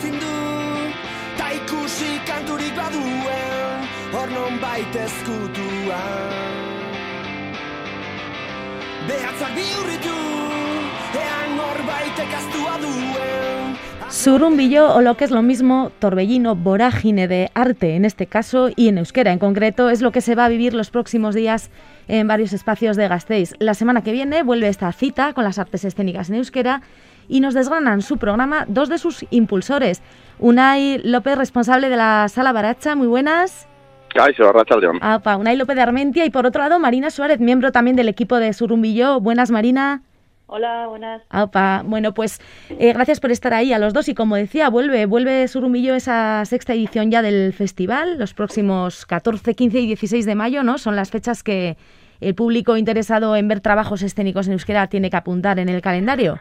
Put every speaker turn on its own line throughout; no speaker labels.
ezin du, ta ikusi kanturik baduen, hor non baita ezkutuan. Behatzak bihurritu, ean norbaitek aztua duen.
Zurrunbilo, o lo que es lo mismo, torbellino, vorágine de arte en este caso, y en euskera en concreto, es lo que se va a vivir los próximos días en varios espacios de Gasteiz. La semana que viene vuelve esta cita con las artes escénicas en euskera y nos desgranan su programa dos de sus impulsores. Unai López, responsable de la Sala Baratza, muy buenas.
Kaixo, arratsaldeon.
Apa, Unai López de Armentia, y por otro lado Marina Suárez, miembro también del equipo de Zurrunbilo. Buenas, Marina.
Hola, buenas.
Apa, bueno, pues gracias por estar ahí a los dos, y como decía, vuelve Zurrunbilo esa sexta edición ya del festival, los próximos 14, 15 y 16 de mayo, ¿no? Son las fechas que el público interesado en ver trabajos escénicos en euskera tiene que apuntar en el calendario.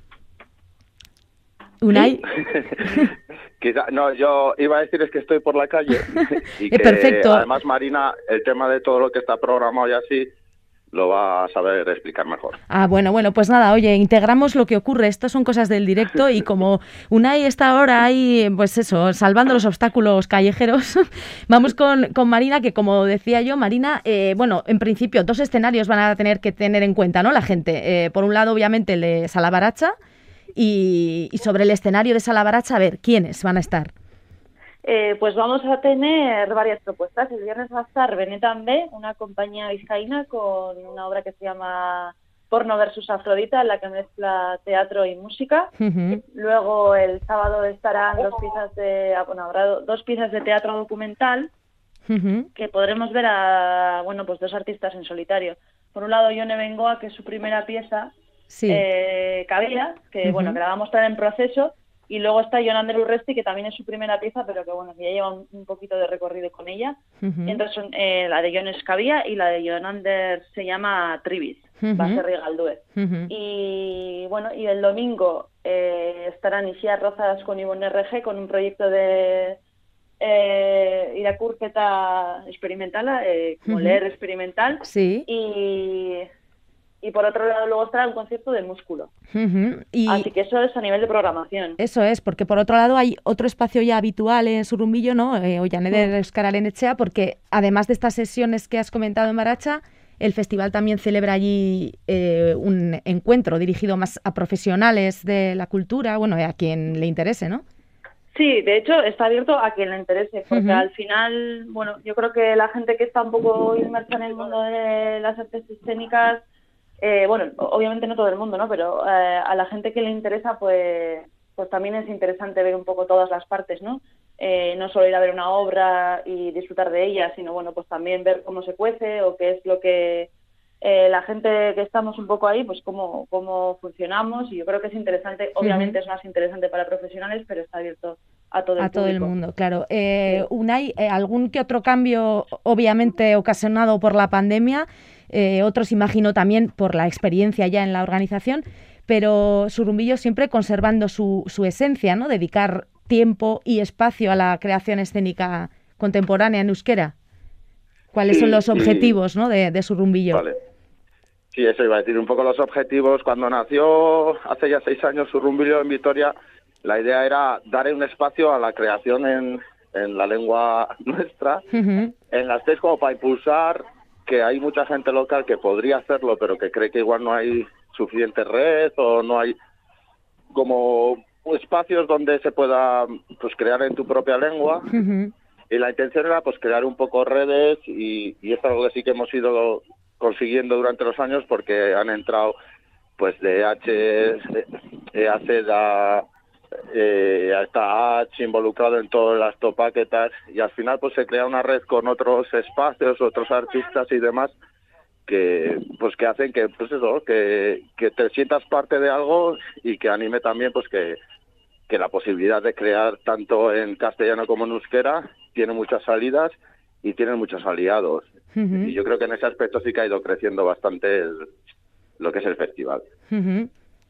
Unai.
Quizá, no, yo iba a decir es que estoy por la calle y que
perfecto.
Además Marina, el tema de todo lo que está programado y así lo va a saber explicar mejor.
Ah, bueno, pues nada, oye, integramos lo que ocurre, estas son cosas del directo, y como Unai está ahora ahí, pues eso, salvando los obstáculos callejeros, vamos con Marina, que como decía yo, Marina, bueno, en principio dos escenarios van a tener que tener en cuenta, ¿no?, la gente. Por un lado, obviamente, el de Sala Baratza, y sobre el escenario de Sala Baratza, a ver, ¿quiénes van a estar?
Pues vamos a tener varias propuestas. El viernes va a estar Benetan B, una compañía vizcaína con una obra que se llama Porno versus Afrodita, en la que mezcla teatro y música.
Uh-huh.
Luego el sábado estarán dos piezas de teatro documental,
Uh-huh.
que podremos ver a pues dos artistas en solitario. Por un lado, Ione Bengoa, que es su primera pieza,
sí.
Cabela, que
Uh-huh.
que la vamos a estar en proceso. Y luego está Jonander Urresti, que también es su primera pieza, pero que que ya lleva un poquito de recorrido con ella.
Uh-huh.
Entonces la de Jon es Cabía y la de Jonander se llama Tribis,
Uh-huh.
Baserri Galdue.
Uh-huh.
Y y el domingo estarán Isia Rozas con Ivonne RG con un proyecto de irakurketa experimentala, como
Uh-huh.
leer experimental.
Sí.
Y por otro lado luego estará un concierto de músculo.
Uh-huh.
Así que eso es a nivel de programación.
Eso es, porque por otro lado hay otro espacio ya habitual en Zurrunbilo, ¿no? Oianeder Euskararen Etxea, porque además de estas sesiones que has comentado en Baratza, el festival también celebra allí un encuentro dirigido más a profesionales de la cultura, a quien le interese, ¿no?
Sí, de hecho está abierto a quien le interese, porque
Uh-huh.
al final, yo creo que la gente que está un poco inmersa en el mundo de las artes escénicas, obviamente no todo el mundo, ¿no? Pero a la gente que le interesa, pues también es interesante ver un poco todas las partes, ¿no? No solo ir a ver una obra y disfrutar de ella, sino, pues también ver cómo se cuece o qué es lo que la gente que estamos un poco ahí, pues cómo funcionamos. Y yo creo que es interesante, obviamente
Uh-huh.
es más interesante para profesionales, pero está abierto a todo el público.
Todo el mundo, claro. Unai, algún que otro cambio, obviamente ocasionado por la pandemia, otros imagino también por la experiencia ya en la organización, pero Zurrunbilo siempre conservando su esencia, ¿no? Dedicar tiempo y espacio a la creación escénica contemporánea en euskera. ¿Cuáles son los objetivos, ¿no?, de Zurrunbilo?
Vale. Sí, eso iba a decir, un poco los objetivos. Cuando nació hace ya 6 años Zurrunbilo en Vitoria, la idea era dar un espacio a la creación en la lengua nuestra,
Uh-huh.
en Gasteiz, como para impulsar que hay mucha gente local que podría hacerlo, pero que cree que igual no hay suficiente red o no hay como espacios donde se pueda crear en tu propia lengua.
Uh-huh.
Y la intención era crear un poco redes y es algo que sí que hemos ido consiguiendo durante los años, porque han entrado de EACEDA, está H involucrado en todas las topaquetas, y al final se crea una red con otros espacios, otros artistas y demás que hacen que te sientas parte de algo y que anime también que la posibilidad de crear tanto en castellano como en euskera tiene muchas salidas y tiene muchos aliados.
Uh-huh.
Y yo creo que en ese aspecto sí que ha ido creciendo bastante lo que es el festival.
Uh-huh.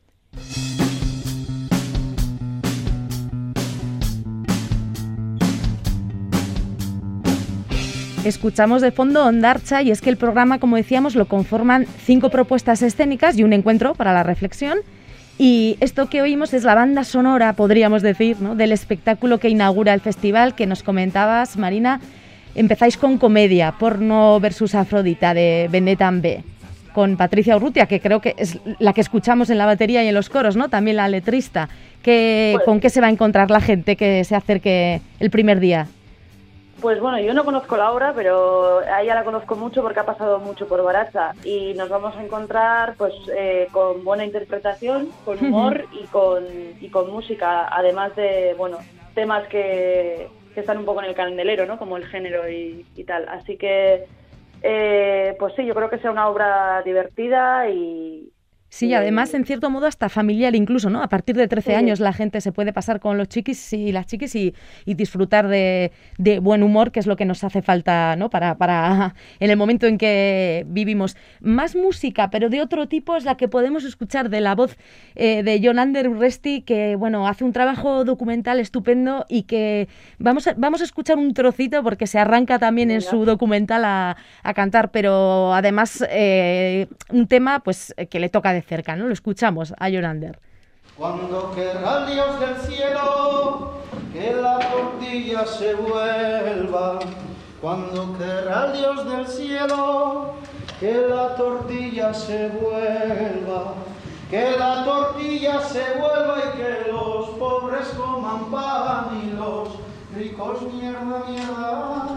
Escuchamos de fondo Ondartza, y es que el programa, como decíamos, lo conforman 5 propuestas escénicas y un encuentro para la reflexión. Y esto que oímos es la banda sonora, podríamos decir, ¿no?, del espectáculo que inaugura el festival, que nos comentabas, Marina. Empezáis con comedia, Porno versus Afrodita, de Benetan B, con Patricia Urrutia, que creo que es la que escuchamos en la batería y en los coros, ¿no? También la letrista. ¿Con qué se va a encontrar la gente que se acerque el primer día?
Pues bueno, yo no conozco la obra, pero a ella la conozco mucho porque ha pasado mucho por Baratza, y nos vamos a encontrar pues con buena interpretación, con humor y con música, además de temas que están un poco en el candelero, ¿no? Como el género y tal. Así que pues sí, yo creo que sea una obra divertida y...
Sí, además, en cierto modo, hasta familiar incluso, ¿no? A partir de 13 años la gente se puede pasar con los chiquis y las chiquis y disfrutar de buen humor, que es lo que nos hace falta, ¿no? Para en el momento en que vivimos. Más música, pero de otro tipo, es la que podemos escuchar de la voz de Jonander Urresti, que, bueno, hace un trabajo documental estupendo y que vamos a escuchar un trocito porque se arranca también en su documental a cantar, pero además un tema pues que le toca de cerca, ¿no? Lo escuchamos a Jonander.
Cuando querrá el Dios del cielo que la tortilla se vuelva, cuando querrá el Dios del cielo que la tortilla se vuelva, que la tortilla se vuelva y que los pobres coman pan y los ricos mierda.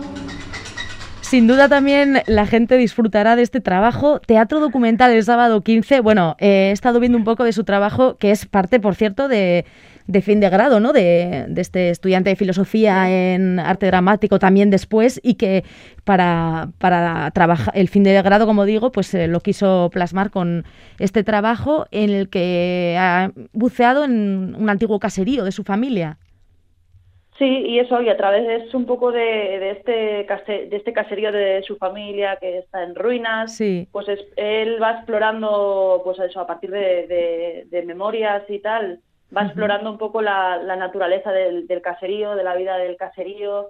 Sin duda también la gente disfrutará de este trabajo. Teatro documental el sábado 15. Bueno, he estado viendo un poco de su trabajo, que es parte, por cierto, de fin de grado, ¿no? De este estudiante de filosofía en arte dramático también después, y que para trabajar el fin de grado, como digo, pues lo quiso plasmar con este trabajo en el que ha buceado en un antiguo caserío de su familia.
Sí, y eso, y a través un poco de este caserío de su familia que está en ruinas,
sí.
Pues él va explorando, pues eso, a partir de memorias y tal, va explorando un poco la naturaleza del caserío, de la vida del caserío,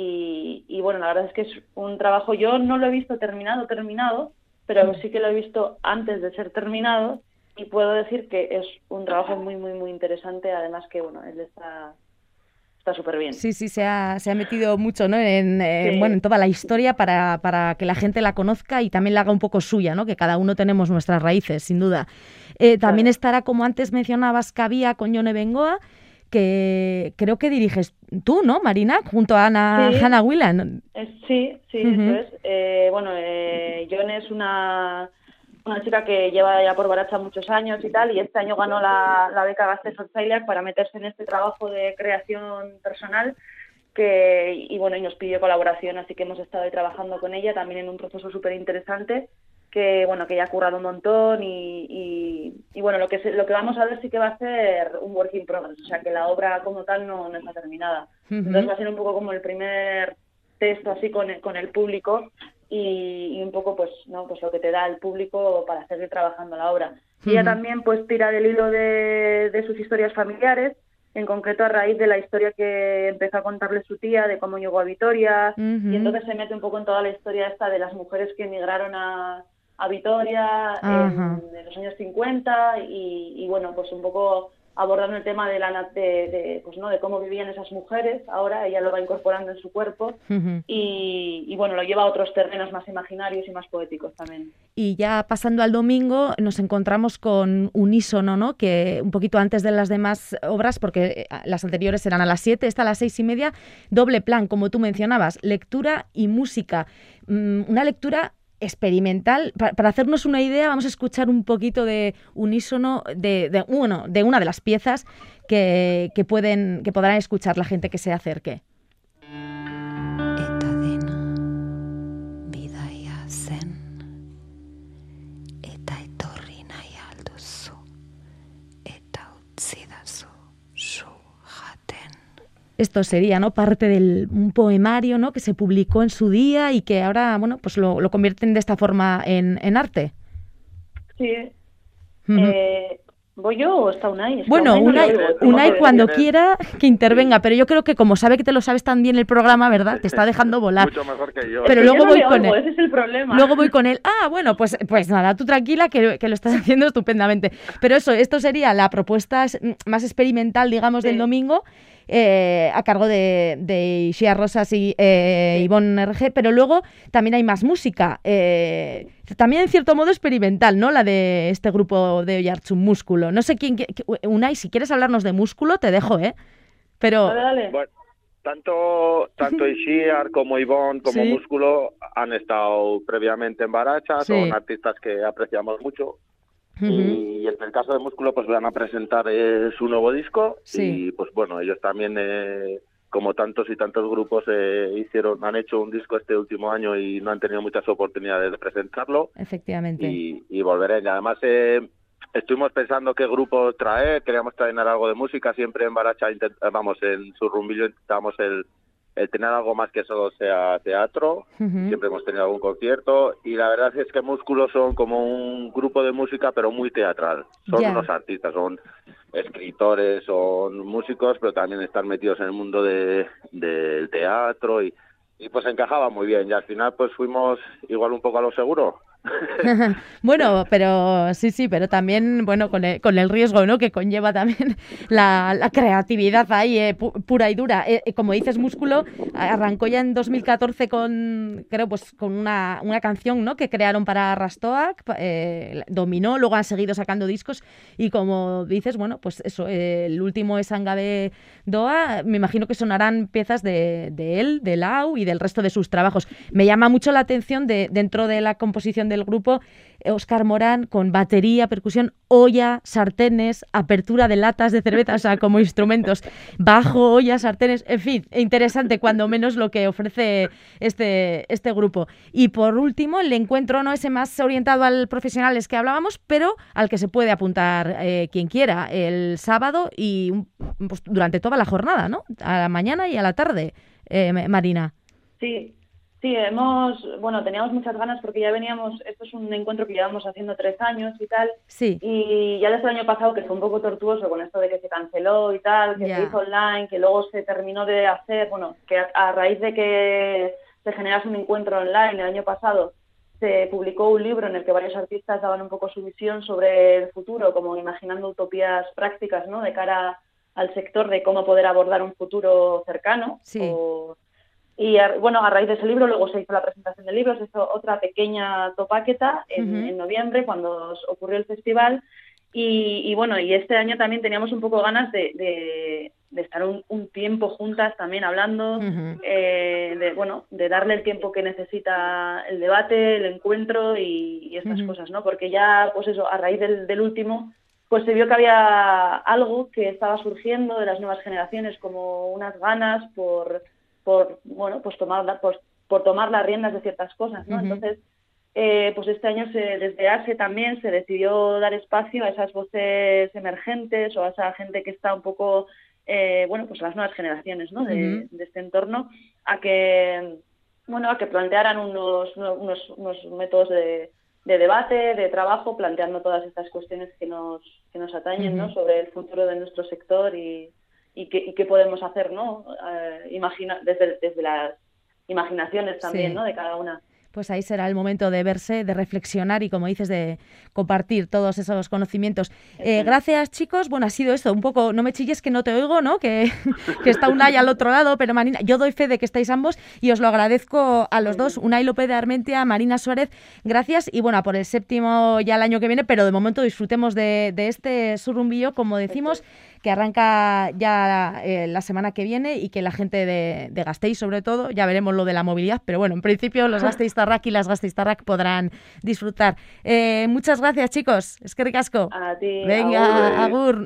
y bueno, la verdad es que es un trabajo, yo no lo he visto terminado, pero sí que lo he visto antes de ser terminado, y puedo decir que es un trabajo muy, muy, muy interesante, además que, bueno, él está súper bien.
Sí, se ha metido mucho, ¿no? En toda la historia para que la gente la conozca y también la haga un poco suya, ¿no? Que cada uno tenemos nuestras raíces, sin duda. También estará, como antes mencionabas, Cabía con Jone Bengoa, que creo que diriges tú, ¿no, Marina? Junto a Hannah Whelan.
Sí, eso es. Jone es una chica que lleva ya por Baratza muchos años y tal, y este año ganó la beca Gazte-Sortzaileak para meterse en este trabajo de creación personal y nos pidió colaboración, así que hemos estado ahí trabajando con ella también en un proceso súper interesante que ella ha currado un montón y lo que vamos a ver sí que va a ser un work in progress, o sea que la obra como tal no está terminada. Entonces va a ser un poco como el primer texto así con el público y un poco pues lo que te da el público para seguir trabajando la obra. Ella también pues tira del hilo de sus historias familiares, en concreto a raíz de la historia que empezó a contarle su tía de cómo llegó a Vitoria, y entonces se mete un poco en toda la historia esta de las mujeres que emigraron a Vitoria en los años 50 y pues un poco abordando el tema de cómo vivían esas mujeres. Ahora ella lo va incorporando en su cuerpo y lo lleva a otros terrenos más imaginarios y más poéticos también.
Y ya pasando al domingo nos encontramos con Unísono, ¿no? Que un poquito antes de las demás obras, porque las anteriores eran a las 7, esta a las 6:30, doble plan, como tú mencionabas, lectura y música. Una lectura experimental. Para hacernos una idea, vamos a escuchar un poquito de Unísono de una de las piezas que podrán escuchar la gente que se acerque.
Eta dena bidaia zen, eta etorri nahi alduzu, eta utzidazu zu jaten.
Esto sería, ¿no?, parte de un poemario, ¿no?, que se publicó en su día y que ahora, pues lo convierten de esta forma en arte.
Sí. ¿Voy yo o está Unai? Es que
Bueno,
no lo oigo.
Unai cuando
tienes-
quiera que intervenga, pero yo creo que como sabe que te lo sabes tan bien el programa, ¿verdad? Te está dejando volar.
Mucho mejor que yo.
Pero
Que
luego
yo no
voy
le
con
oigo,
él.
ese es el problema.
Luego voy con él. Ah, bueno, pues nada, tú tranquila que lo estás haciendo estupendamente. Pero eso, esto sería la propuesta más experimental, digamos, del
Sí.
domingo, a cargo de Ixia Rosas y Ivonne RG, pero luego también hay más música. También en cierto modo experimental, ¿no? La de este grupo de Oiartzun, Músculo. No sé Unai, si quieres hablarnos de Músculo, te dejo, ¿eh? Pero...
Dale.
Bueno, tanto Ishiar como Ivonne como
Sí.
Músculo han estado previamente en Baracha,
Sí.
son artistas que apreciamos mucho.
Ujú.
Y en el caso de Músculo pues van a presentar su nuevo disco
Sí.
y pues bueno, ellos también como tantos y tantos grupos han hecho un disco este último año y no han tenido muchas oportunidades de presentarlo
Efectivamente.
y volveré. Y además estuvimos pensando qué grupo traer, queríamos traer algo de música, siempre en Baracha en Surrumbillo intentamos el tener algo más que solo sea teatro.
Ujú.
Siempre hemos tenido algún concierto y la verdad es que Músculo son como un grupo de música pero muy teatral. Son
Ya.
unos artistas, son escritores, son músicos, pero también están metidos en el mundo del teatro y pues encajaba muy bien y al final pues fuimos igual un poco a lo seguro.
Bueno, pero sí, pero también, bueno, con el riesgo, ¿no? Que conlleva también la creatividad ahí, pura y dura. Como dices, Músculo arrancó ya en 2014 con una canción, ¿no? Que crearon para Rastoak, dominó, luego han seguido sacando discos y como dices, bueno, pues eso, el último es Angabe Doa, me imagino que sonarán piezas de él, de Lau y del resto de sus trabajos. Me llama mucho la atención dentro de la composición del grupo, Óscar Morán con batería, percusión, olla, sartenes, apertura de latas de cerveza, o sea, como instrumentos, bajo, olla, sartenes, en fin, interesante cuando menos lo que ofrece este grupo. Y por último, el encuentro no ese más orientado al profesional es que hablábamos, pero al que se puede apuntar quien quiera, el sábado y pues, durante toda la jornada, ¿no? A la mañana y a la tarde, Marina.
Sí, teníamos muchas ganas porque ya veníamos, esto es un encuentro que llevamos haciendo 3 años y tal,
Sí.
y ya desde el año pasado, que fue un poco tortuoso con esto de que se canceló y tal, que
Ya.
se hizo online, que luego se terminó de hacer, que a raíz de que se generase un encuentro online el año pasado, se publicó un libro en el que varios artistas daban un poco su visión sobre el futuro, como imaginando utopías prácticas, ¿no? De cara al sector de cómo poder abordar un futuro cercano.
Sí.
A raíz de ese libro luego se hizo la presentación del libro, se hizo otra pequeña topaqueta en noviembre cuando ocurrió el festival y este año también teníamos un poco ganas de estar un tiempo juntas también hablando, de darle el tiempo que necesita el debate, el encuentro y estas cosas, ¿no? Porque ya, pues eso, a raíz del último, pues se vio que había algo que estaba surgiendo de las nuevas generaciones, como unas ganas por tomar las riendas de ciertas cosas, ¿no? Entonces, pues este año desde ASE también se decidió dar espacio a esas voces emergentes o a esa gente que está un poco, pues a las nuevas generaciones, ¿no? De este entorno, a que plantearan unos métodos de debate, de trabajo, planteando todas estas cuestiones que nos atañen, ¿no? Sobre el futuro de nuestro sector y qué podemos hacer, ¿no? Desde las imaginaciones también,
Sí.
¿no? De cada una.
Pues ahí será el momento de verse, de reflexionar y, como dices, de compartir todos esos conocimientos. Gracias, chicos. Bueno, ha sido esto, un poco, no me chilles que no te oigo, ¿no? Que está Unai al otro lado, pero Marina, yo doy fe de que estáis ambos y os lo agradezco a los dos. Unai López de Armentia, Marina Suárez, gracias. Y bueno, por el 7º ya el año que viene, pero de momento disfrutemos de este Surrumbillo, como decimos, que arranca ya la semana que viene y que la gente de Gasteiz, sobre todo, ya veremos lo de la movilidad, pero bueno, en principio los Gasteiztarrak y las Gasteiztarrak podrán disfrutar. Muchas gracias, chicos. Eskerrik asko.
A ti.
Venga, agur.